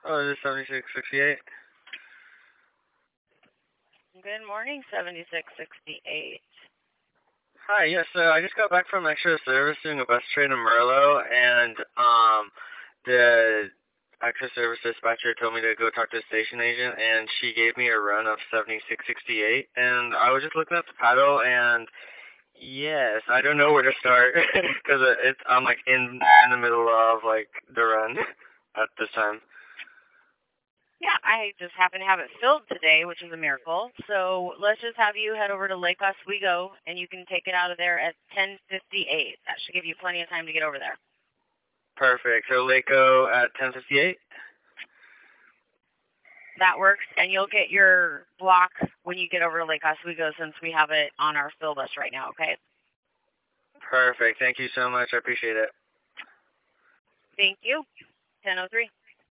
Oh, this is 7668. Good morning, 7668. Hi, yes, I just got back from extra service doing a bus trade in Merlo, and the extra service dispatcher told me to go talk to the station agent, and she gave me a run of 7668, and I was just looking at the paddle, and yes, I don't know where to start, because I'm like in the middle of like the run at this time. Yeah, I just happen to have it filled today, which is a miracle. So let's just have you head over to Lake Oswego, and you can take it out of there at 10:58. That should give you plenty of time to get over there. Perfect. So Laco at 10:58. That works, and you'll get your block when you get over to Lake Oswego since we have it on our fill list right now, okay? Perfect. Thank you so much. I appreciate it. Thank you. 10:03.